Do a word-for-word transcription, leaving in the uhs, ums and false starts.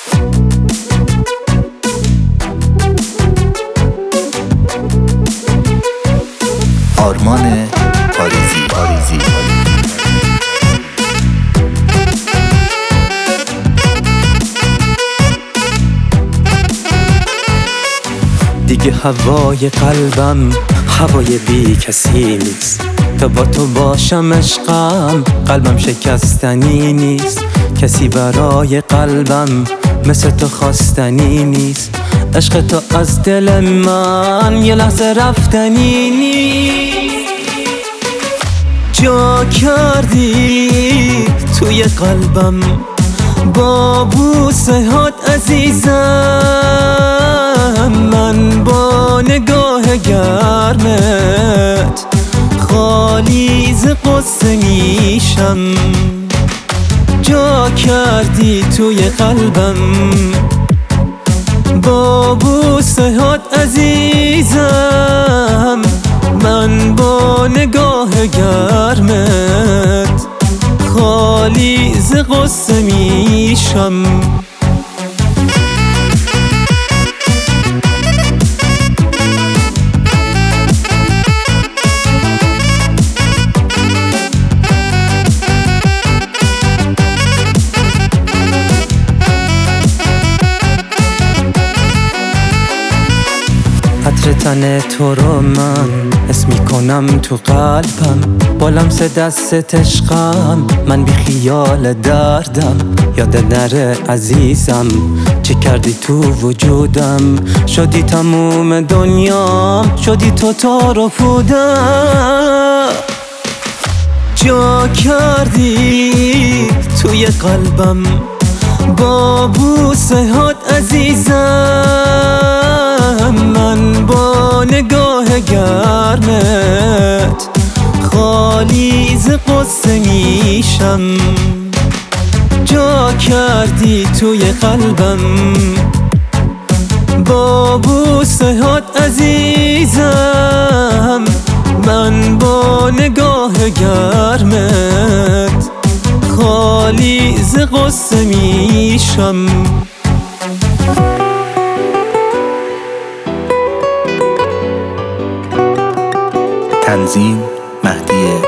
آرمان پاریزی پاریزی دیگه هوای قلبم هوای بی کسی نیست، تا با تو باشم عشقم قلبم شکستنی نیست. کسی برای قلبم مثل تو خواستنی نیست. عشق تو از دل من یه لحظه رفتنی نیست. جا کردی توی قلبم با بوسه هات عزیزم، من با نگاه گرمت خالی ز قصه میشم. جا کردی توی قلبم با بوسه هات عزیزم، من با نگاه گرمت خالی ز قصه میشم. عطر تن تو رو من حس میکنم تو قلبم، با لمس دست عشقم من بی خیال دردم. یاد نره عزیزم چی کردی تو وجودم، شدی تموم دنیام، شدی تو تار و پودم. جا کردی توی قلبم با بوسه هات عزیزم، من با نگاه گرمت خالی ز قصه میشم. جا کردی توی قلبم با بوسه هات عزیزم، من با نگاه گرمت خالی ز قصه میشم. تنظیم مهدی